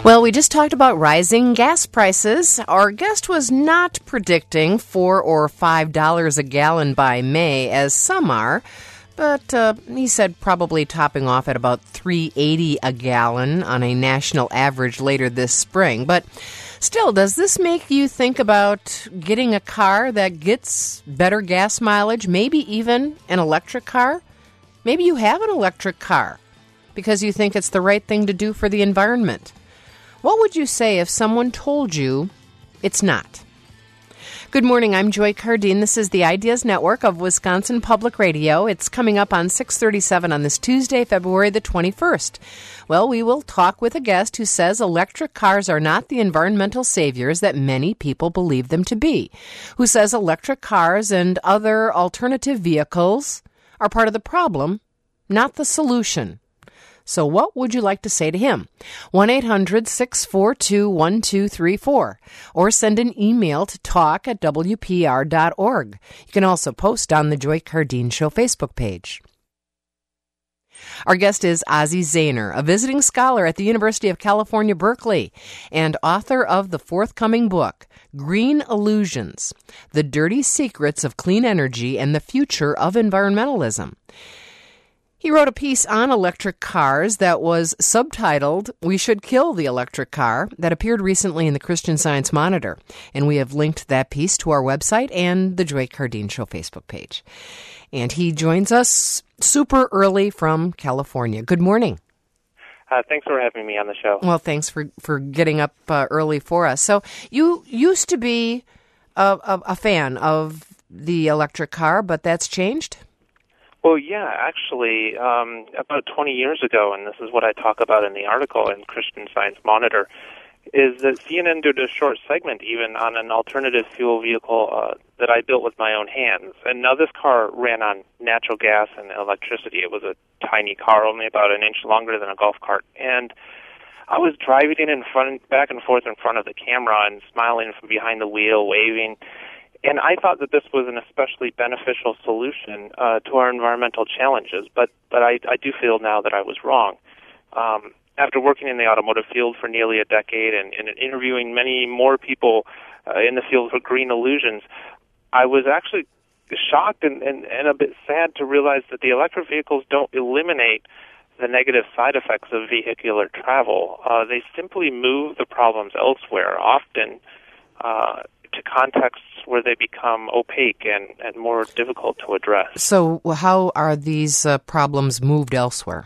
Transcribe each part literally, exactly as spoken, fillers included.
Well, we just talked about rising gas prices. Our guest was not predicting four or five dollars a gallon by May, as some are, but uh, he said probably topping off at about three eighty a gallon on a national average later this spring. But still, does this make you think about getting a car that gets better gas mileage, maybe even an electric car? Maybe you have an electric car because you think it's the right thing to do for the environment. What would you say if someone told you it's not? Good morning, I'm Joy Cardine. This is the Ideas Network of Wisconsin Public Radio. It's coming up on six thirty-seven on this Tuesday, February the twenty-first. Well, we will talk with a guest who says electric cars are not the environmental saviors that many people believe them to be, who says electric cars and other alternative vehicles are part of the problem, not the solution. So what would you like to say to him? one eight hundred six four two one two three four or send an email to talk at w p r dot org. You can also post on the Joy Cardine Show Facebook page. Our guest is Ozzie Zahner, a visiting scholar at the University of California, Berkeley, and author of the forthcoming book, Green Illusions: The Dirty Secrets of Clean Energy and the Future of Environmentalism. He wrote a piece on electric cars that was subtitled, We Should Kill the Electric Car, that appeared recently in the Christian Science Monitor. And we have linked that piece to our website and the Joy Cardine Show Facebook page. And he joins us super early from California. Good morning. Uh, thanks for having me on the show. Well, thanks for, for getting up uh, early for us. So you used to be a, a, a fan of the electric car, but that's changed? Well, yeah, actually, um, about twenty years ago, and this is what I talk about in the article in Christian Science Monitor, is that C N N did a short segment even on an alternative fuel vehicle uh, that I built with my own hands. And now this car ran on natural gas and electricity. It was a tiny car, only about an inch longer than a golf cart. And I was driving it in front, back and forth in front of the camera and smiling from behind the wheel, waving. And I thought that this was an especially beneficial solution uh, to our environmental challenges, but but I, I do feel now that I was wrong. Um, after working in the automotive field for nearly a decade and, and interviewing many more people uh, in the field of green illusions, I was actually shocked and, and, and a bit sad to realize that the electric vehicles don't eliminate the negative side effects of vehicular travel. Uh, they simply move the problems elsewhere, often uh, to contexts where they become opaque and, and more difficult to address. So how are these uh, problems moved elsewhere?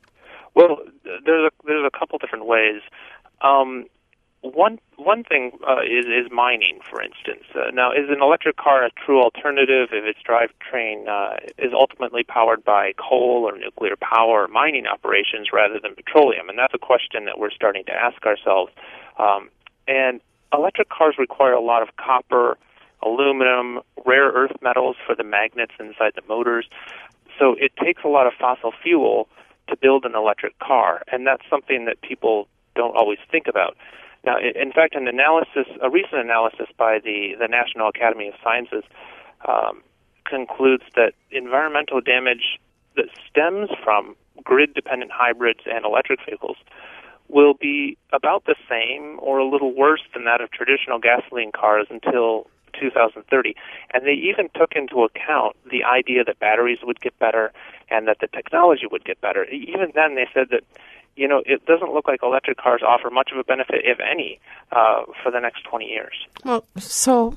Well, there's a, there's a couple different ways. Um, one one thing uh, is, is mining, for instance. Uh, now, is an electric car a true alternative if its drivetrain uh, is ultimately powered by coal or nuclear power or mining operations rather than petroleum? And that's a question that we're starting to ask ourselves. Um, and electric cars require a lot of copper, aluminum, rare earth metals for the magnets inside the motors. So it takes a lot of fossil fuel to build an electric car, and that's something that people don't always think about. Now, in fact, an analysis, a recent analysis by the, the National Academy of Sciences um, concludes that environmental damage that stems from grid-dependent hybrids and electric vehicles will be about the same or a little worse than that of traditional gasoline cars until two thousand thirty. And they even took into account the idea that batteries would get better and that the technology would get better. Even then, they said that, you know, it doesn't look like electric cars offer much of a benefit, if any, uh, for the next twenty years. Well, so,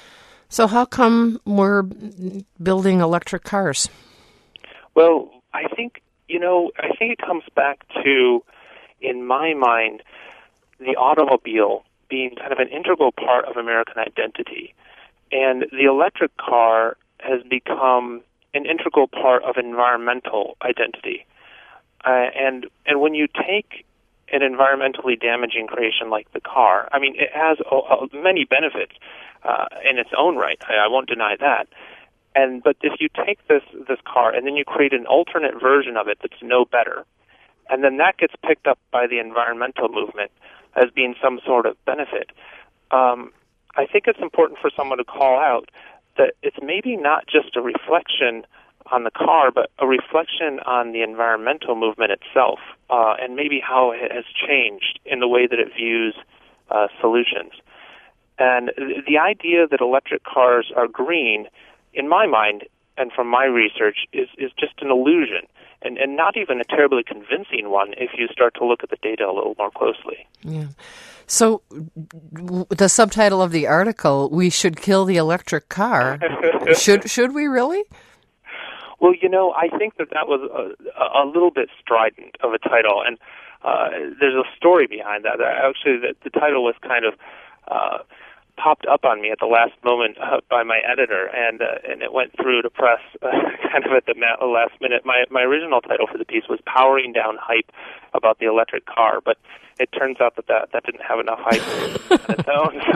so how come we're building electric cars? Well, I think, you know, I think it comes back to, in my mind, the automobile being kind of an integral part of American identity. And the electric car has become an integral part of environmental identity. Uh, and and when you take an environmentally damaging creation like the car, I mean, it has uh, uh, many benefits uh, in its own right. I, I won't deny that. And but if you take this this car and then you create an alternate version of it that's no better, and then that gets picked up by the environmental movement as being some sort of benefit, um, I think it's important for someone to call out that it's maybe not just a reflection on the car, but a reflection on the environmental movement itself, uh, and maybe how it has changed in the way that it views uh, solutions. And th- the idea that electric cars are green, in my mind, and from my research, is, is just an illusion, and, and not even a terribly convincing one if you start to look at the data a little more closely. Yeah. So w- the subtitle of the article, "We Should Kill the Electric Car." should should we really? Well, you know, I think that that was a, a little bit strident of a title, and uh, there's a story behind that. Actually, the, the title was kind of uh, popped up on me at the last moment uh, by my editor, and uh, and it went through to press uh, kind of at the ma- last minute. My my original title for the piece was "Powering Down Hype About the Electric Car," but it turns out that that, that didn't have enough hype on its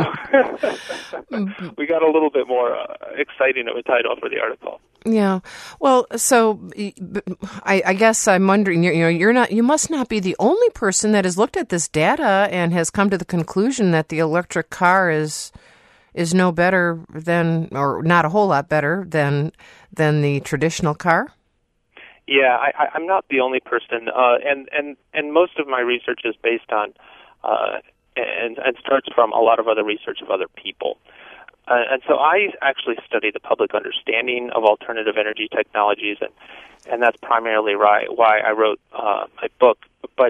own. So we got a little bit more uh, exciting of a title for the article. Yeah. Well, so I, I guess I'm wondering, you know, you're not, you must not be the only person that has looked at this data and has come to the conclusion that the electric car is is no better than, or not a whole lot better than than the traditional car. Yeah, I, I, I'm not the only person, uh, and and and most of my research is based on uh, and and starts from a lot of other research of other people. Uh, and so I actually study the public understanding of alternative energy technologies, and, and that's primarily why, why I wrote uh, my book. But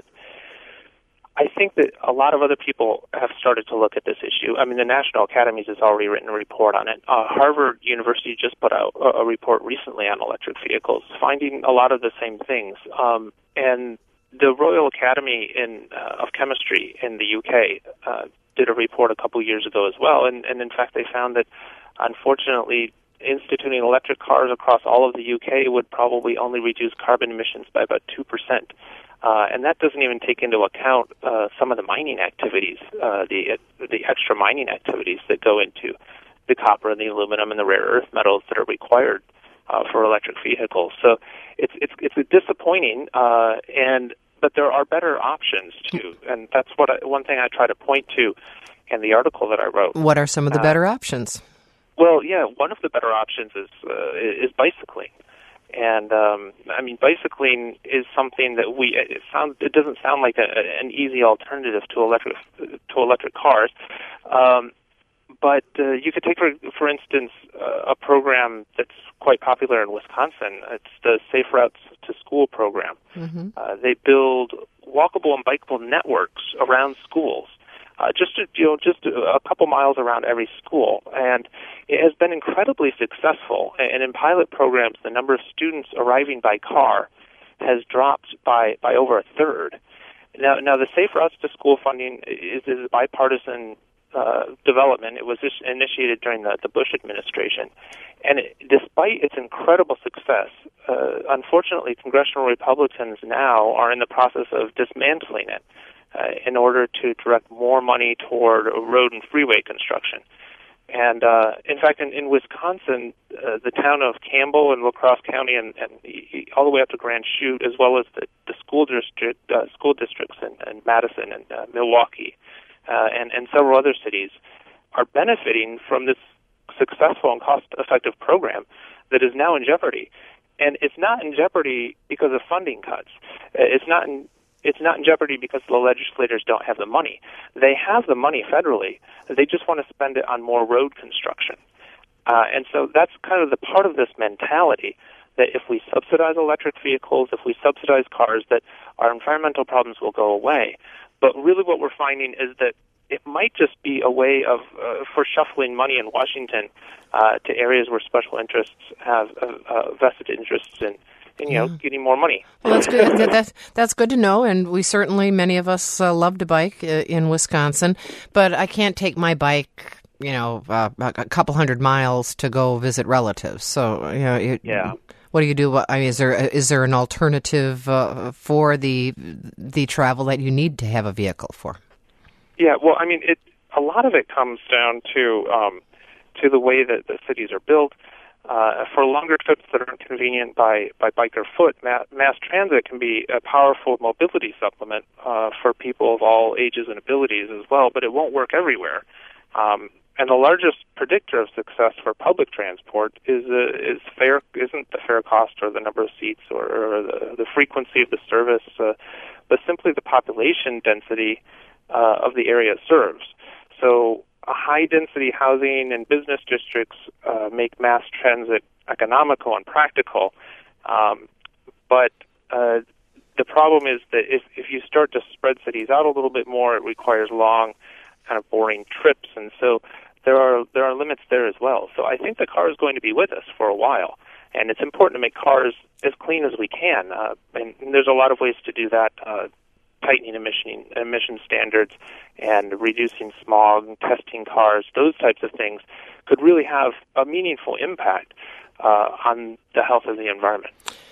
I think that a lot of other people have started to look at this issue. I mean, the National Academies has already written a report on it. Uh, Harvard University just put out a, a report recently on electric vehicles, finding a lot of the same things. Um, and the Royal Academy in, uh, of Chemistry in the U K uh, did a report a couple years ago as well, and, and in fact they found that, unfortunately, instituting electric cars across all of the U K would probably only reduce carbon emissions by about two percent. Uh, and that doesn't even take into account uh, some of the mining activities, uh, the the extra mining activities that go into the copper and the aluminum and the rare earth metals that are required uh, for electric vehicles. So it's it's it's disappointing, uh, and but there are better options too, and that's what I, one thing I try to point to in the article that I wrote. What are some of the uh, better options? Well, yeah, one of the better options is uh, is bicycling. And um, I mean, bicycling is something that we it sounds it doesn't sound like a, an easy alternative to electric to electric cars, um, but uh, you could take for for instance uh, a program that's quite popular in Wisconsin. It's the Safe Routes to School program. Mm-hmm. Uh, they build walkable and bikeable networks around schools. Uh, just to, you know, just a couple miles around every school, and it has been incredibly successful. And in pilot programs, the number of students arriving by car has dropped by, by over a third. Now, now the Safe Routes to School funding is, is a bipartisan uh, development. It was initiated during the, the Bush administration, and it, despite its incredible success, uh, unfortunately, congressional Republicans now are in the process of dismantling it. Uh, in order to direct more money toward road and freeway construction. And, uh, in fact, in, in Wisconsin, uh, the town of Campbell and La Crosse County and, and all the way up to Grand Chute, as well as the, the school district, uh, school districts in, in Madison and uh, Milwaukee uh, and, and several other cities, are benefiting from this successful and cost-effective program that is now in jeopardy. And it's not in jeopardy because of funding cuts. It's not in It's not in jeopardy because the legislators don't have the money. They have the money federally. They just want to spend it on more road construction. Uh, and so that's kind of the part of this mentality that if we subsidize electric vehicles, if we subsidize cars, that our environmental problems will go away. But really what we're finding is that it might just be a way of uh, for shuffling money in Washington uh, to areas where special interests have uh, uh, vested interests in And, you know, yeah. getting more money. Well, that's good. that, that, that's good to know, and we certainly, many of us uh, love to bike uh, in Wisconsin, but I can't take my bike, you know, uh, a couple hundred miles to go visit relatives. So, you know, it, yeah. What do you do? I mean, is there is there an alternative uh, for the the travel that you need to have a vehicle for? Yeah, well, I mean, it a lot of it comes down to um, to the way that the cities are built. Uh, for longer trips that are inconvenient by, by bike or foot, ma- mass transit can be a powerful mobility supplement uh, for people of all ages and abilities as well, but it won't work everywhere. Um, and the largest predictor of success for public transport is uh, is fare isn't the fare cost or the number of seats or, or the, the frequency of the service, uh, but simply the population density uh, of the area it serves. So, uh, high-density housing and business districts uh, make mass transit economical and practical, um, but uh, the problem is that if, if you start to spread cities out a little bit more, it requires long, kind of boring trips, and so there are there are limits there as well. So I think the car is going to be with us for a while, and it's important to make cars as clean as we can. Uh, and there's a lot of ways to do that: uh, tightening emission emission standards and reducing smog, and testing cars. Those types of things could really have a meaningful impact uh, on the health of the environment.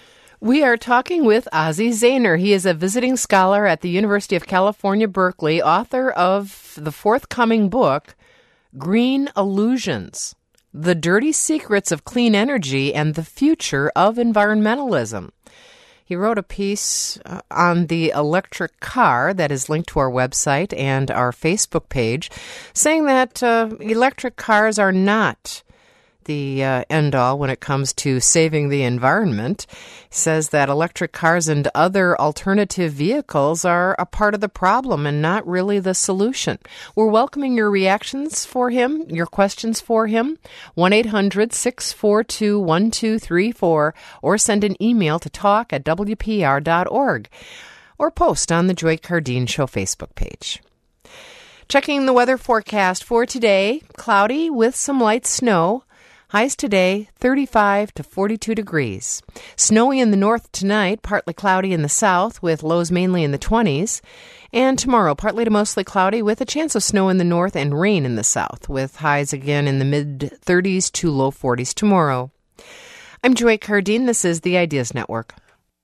We are talking with Ozzie Zahner. He is a visiting scholar at the University of California, Berkeley, author of the forthcoming book, Green Illusions, The Dirty Secrets of Clean Energy and the Future of Environmentalism. He wrote a piece uh, on the electric car that is linked to our website and our Facebook page, saying that uh, electric cars are not the uh, end-all when it comes to saving the environment. He says that electric cars and other alternative vehicles are a part of the problem and not really the solution. We're welcoming your reactions for him, your questions for him, one eight hundred six four two one two three four, or send an email to talk at w p r dot org, or post on the Joy Cardine Show Facebook page. Checking the weather forecast for today, cloudy with some light snow. Highs today, thirty-five to forty-two degrees. Snowy in the north tonight, partly cloudy in the south, with lows mainly in the twenties. And tomorrow, partly to mostly cloudy, with a chance of snow in the north and rain in the south, with highs again in the mid-thirties to low forties tomorrow. I'm Joy Cardine. This is the Ideas Network.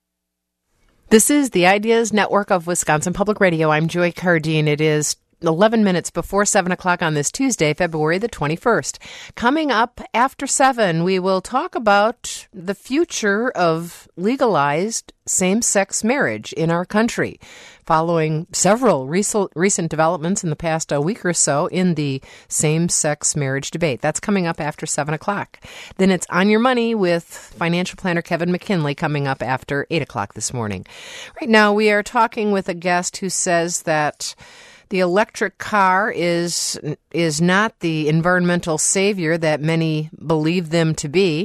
This is the Ideas Network of Wisconsin Public Radio. I'm Joy Cardine. It is eleven minutes before seven o'clock on this Tuesday, February the twenty-first. Coming up after seven, we will talk about the future of legalized same-sex marriage in our country, following several recent developments in the past a week or so in the same-sex marriage debate. That's coming up after seven o'clock. Then it's On Your Money with financial planner Kevin McKinley coming up after eight o'clock this morning. Right now, we are talking with a guest who says that the electric car is is not the environmental savior that many believe them to be.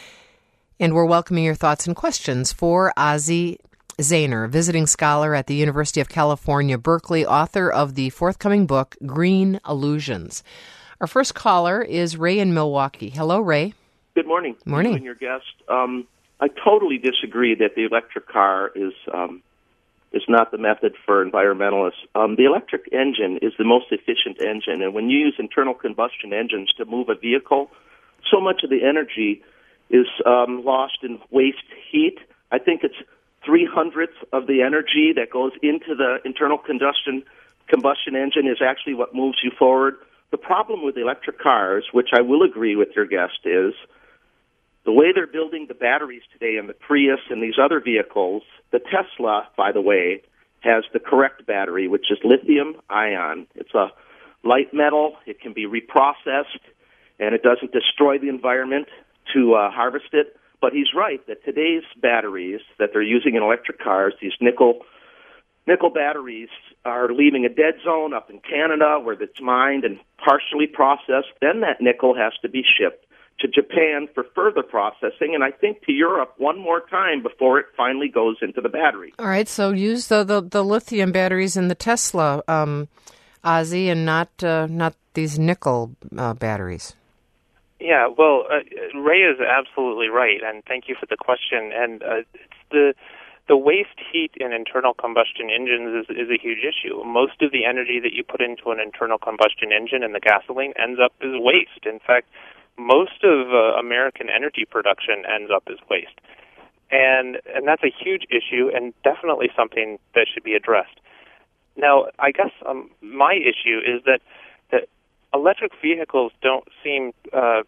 And we're welcoming your thoughts and questions for Ozzie Zahner, visiting scholar at the University of California, Berkeley, author of the forthcoming book, Green Illusions. Our first caller is Ray in Milwaukee. Hello, Ray. Good morning. Morning. You and your guest. Um, I totally disagree that the electric car is um, is not the method for environmentalists. Um, the electric engine is the most efficient engine, and when you use internal combustion engines to move a vehicle, so much of the energy is um, lost in waste heat. I think it's three hundredths of the energy that goes into the internal combustion combustion engine is actually what moves you forward. The problem with electric cars, which I will agree with your guest, is the way they're building the batteries today in the Prius and these other vehicles. The Tesla, by the way, has the correct battery, which is lithium ion. It's a light metal. It can be reprocessed, and it doesn't destroy the environment to uh, harvest it. But he's right that today's batteries that they're using in electric cars, these nickel nickel batteries, are leaving a dead zone up in Canada where it's mined and partially processed. Then that nickel has to be shipped to Japan for further processing, and I think to Europe one more time before it finally goes into the battery. All right, so use the, the, the lithium batteries in the Tesla, um, Ozzie, and not uh, not these nickel uh, batteries. Yeah, well, uh, Ray is absolutely right, and thank you for the question. And uh, it's the the waste heat in internal combustion engines is, is a huge issue. Most of the energy that you put into an internal combustion engine and the gasoline ends up as waste. In fact, most of uh, American energy production ends up as waste. And and that's a huge issue and definitely something that should be addressed. Now, I guess um, my issue is that, that electric vehicles don't seem uh,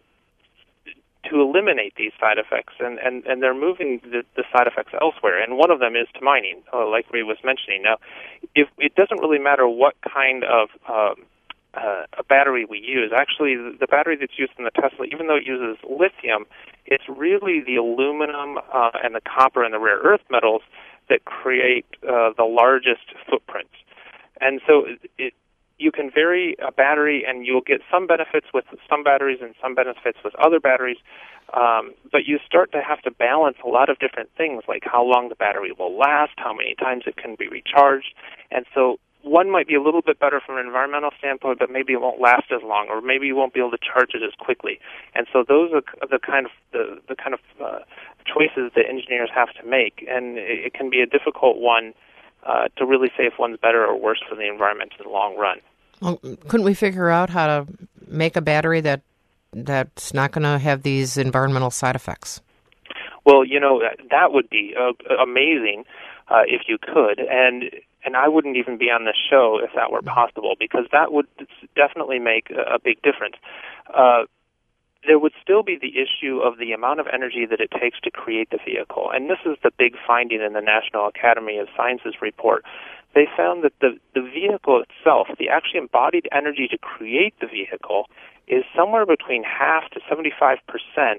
to eliminate these side effects, and, and, and they're moving the, the side effects elsewhere, and one of them is to mining, uh, like Ray was mentioning. Now, if it doesn't really matter what kind of uh, uh, a battery we use. Actually, the battery that's used in the Tesla, even though it uses lithium, it's really the aluminum uh, and the copper and the rare earth metals that create uh, the largest footprints. And so it, it, you can vary a battery, and you'll get some benefits with some batteries and some benefits with other batteries. Um, but you start to have to balance a lot of different things, like how long the battery will last, how many times it can be recharged. And so one might be a little bit better from an environmental standpoint, but maybe it won't last as long, or maybe you won't be able to charge it as quickly. And so those are the kind of the, the kind of uh, choices that engineers have to make, and it, it can be a difficult one uh, to really say if one's better or worse for the environment in the long run. Well, couldn't we figure out how to make a battery that that's not going to have these environmental side effects? Well, you know, that, that would be uh, amazing uh, if you could, and and I wouldn't even be on this show if that were possible, because that would definitely make a, a big difference. Uh, there would still be the issue of the amount of energy that it takes to create the vehicle, and this is the big finding in the National Academy of Sciences report. They found that the, the vehicle itself, the actually embodied energy to create the vehicle, is somewhere between half to seventy-five percent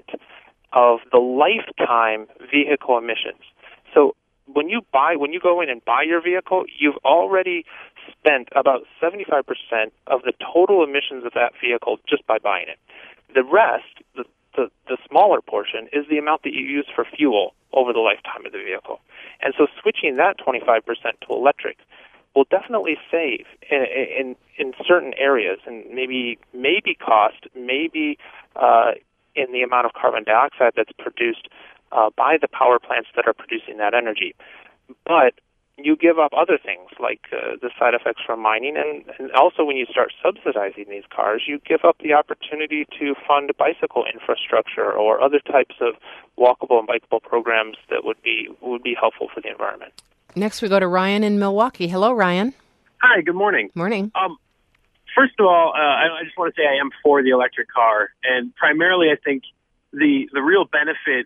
of the lifetime vehicle emissions. So when you buy, when you go in and buy your vehicle, you've already spent about seventy-five percent of the total emissions of that vehicle just by buying it. The rest, the, the, the smaller portion, is the amount that you use for fuel over the lifetime of the vehicle. And so switching that twenty-five percent to electric will definitely save in, in in certain areas, and maybe maybe cost, maybe uh, in the amount of carbon dioxide that's produced uh, by the power plants that are producing that energy. But you give up other things like uh, the side effects from mining, and, and also when you start subsidizing these cars, you give up the opportunity to fund bicycle infrastructure or other types of walkable and bikeable programs that would be would be helpful for the environment. Next, we go to Ryan in Milwaukee. Hello, Ryan. Hi, good morning. Morning. Um, first of all, uh, I, I just want to say I am for the electric car, and primarily I think the the real benefit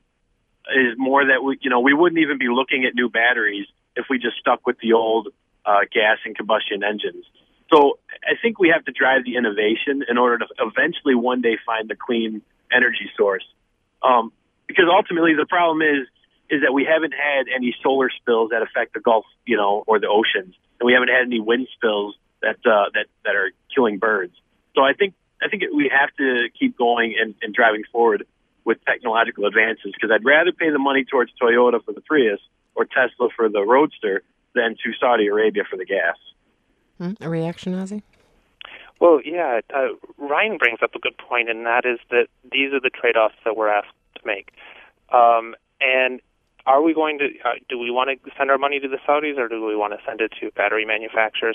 is more that we, you know, we wouldn't even be looking at new batteries if we just stuck with the old uh, gas and combustion engines. So I think we have to drive the innovation in order to eventually one day find the clean energy source. Um, because ultimately the problem is is that we haven't had any solar spills that affect the Gulf, you know, or the oceans, and we haven't had any wind spills that uh, that that are killing birds. So I think I think we have to keep going and, and driving forward with technological advances, because I'd rather pay the money towards Toyota for the Prius or Tesla for the Roadster than to Saudi Arabia for the gas. Hmm, a reaction, Ozzy? Well, yeah, uh, Ryan brings up a good point, and that is that these are the trade-offs that we're asked to make. Um, and are we going to, uh, do we want to send our money to the Saudis, or do we want to send it to battery manufacturers?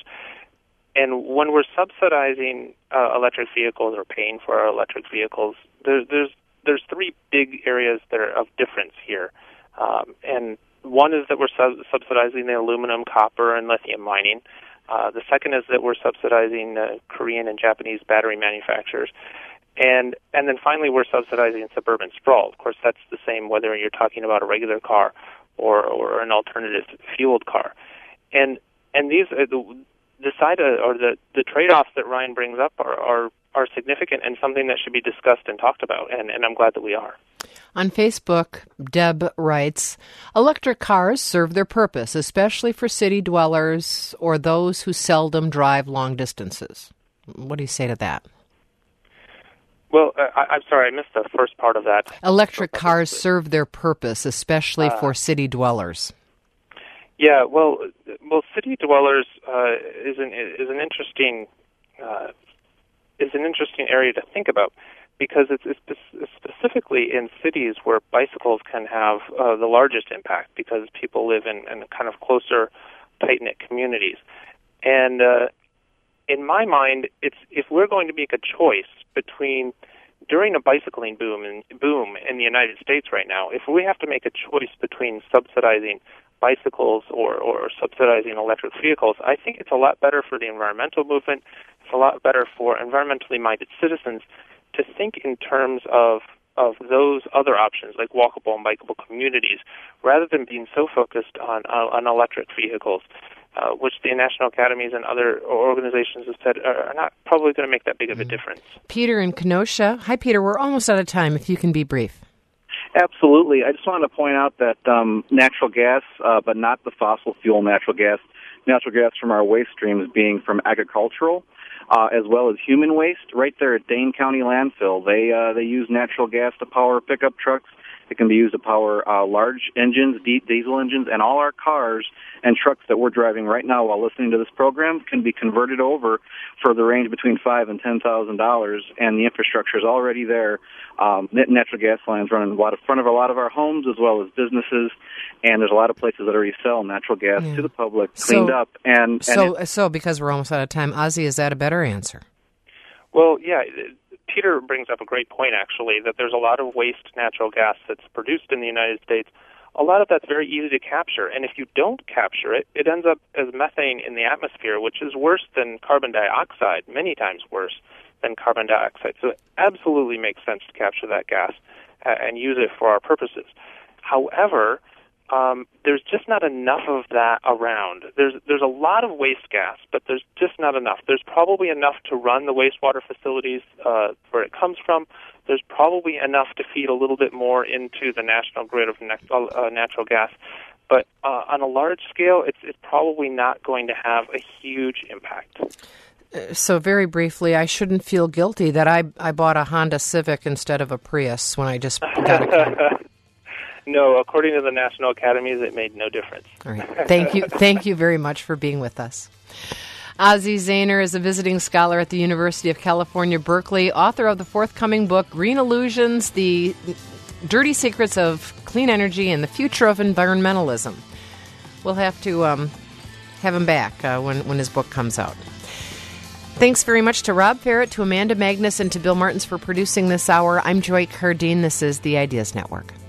And when we're subsidizing uh, electric vehicles or paying for our electric vehicles, there, there's there's three big areas that are of difference here. Um, and one is that we're sub- subsidizing the aluminum, copper, and lithium mining. Uh, the second is that we're subsidizing uh, Korean and Japanese battery manufacturers. And and then finally, we're subsidizing suburban sprawl. Of course, that's the same whether you're talking about a regular car or, or an alternative fueled car. And and these uh, the, the side uh, or the, the trade-offs that Ryan brings up are, are are significant and something that should be discussed and talked about. And, and I'm glad that we are. On Facebook, Deb writes, electric cars serve their purpose, especially for city dwellers or those who seldom drive long distances. What do you say to that? Well, uh, I, I'm sorry, I missed the first part of that. Electric cars serve their purpose, especially uh, for city dwellers. Yeah, well, well, city dwellers uh, is an is an interesting uh, is an interesting area to think about, because it's, it's specifically in cities where bicycles can have uh, the largest impact, because people live in, in kind of closer, tight-knit communities. And uh, in my mind, it's if we're going to make a choice between, during a bicycling boom in, boom in the United States right now, if we have to make a choice between subsidizing bicycles or, or subsidizing electric vehicles, I think it's a lot better for the environmental movement. It's a lot better for environmentally minded citizens to think in terms of of those other options, like walkable and bikeable communities, rather than being so focused on uh, on electric vehicles. uh, which the National Academies and other organizations have said are not probably going to make that big of a difference. Peter in Kenosha. Hi, Peter. We're almost out of time, if you can be brief. Absolutely. I just wanted to point out that um, natural gas, uh, but not the fossil fuel natural gas, natural gas from our waste streams being from agricultural, uh, as well as human waste. Right there at Dane County Landfill, they uh, they use natural gas to power pickup trucks. It can be used to power uh, large engines, diesel engines, and all our cars and trucks that we're driving right now while listening to this program can be converted over for the range between five and ten thousand dollars, and the infrastructure is already there. Um, natural gas lines running in front of a lot of our homes as well as businesses, and there's a lot of places that already sell natural gas yeah. to the public, cleaned so, up. And, and so, it, so because we're almost out of time, Ozzy, is that a better answer? Well, yeah. Peter brings up a great point, actually, that there's a lot of waste natural gas that's produced in the United States. A lot of that's very easy to capture, and if you don't capture it, it ends up as methane in the atmosphere, which is worse than carbon dioxide, many times worse than carbon dioxide. So it absolutely makes sense to capture that gas uh, and use it for our purposes. However, um, there's just not enough of that around. There's there's a lot of waste gas, but there's just not enough. There's probably enough to run the wastewater facilities uh, where it comes from. There's probably enough to feed a little bit more into the national grid of uh, natural gas. But uh, on a large scale, it's, it's probably not going to have a huge impact. So very briefly, I shouldn't feel guilty that I, I bought a Honda Civic instead of a Prius when I just got a car. No, according to the National Academies, it made no difference. All right. Thank you. Thank you very much for being with us. Ozzy Zahner is a visiting scholar at the University of California, Berkeley, author of the forthcoming book, Green Illusions, The Dirty Secrets of Clean Energy and the Future of Environmentalism. We'll have to um, have him back uh, when, when his book comes out. Thanks very much to Rob Ferret, to Amanda Magnus, and to Bill Martins for producing this hour. I'm Joy Cardine. This is the Ideas Network.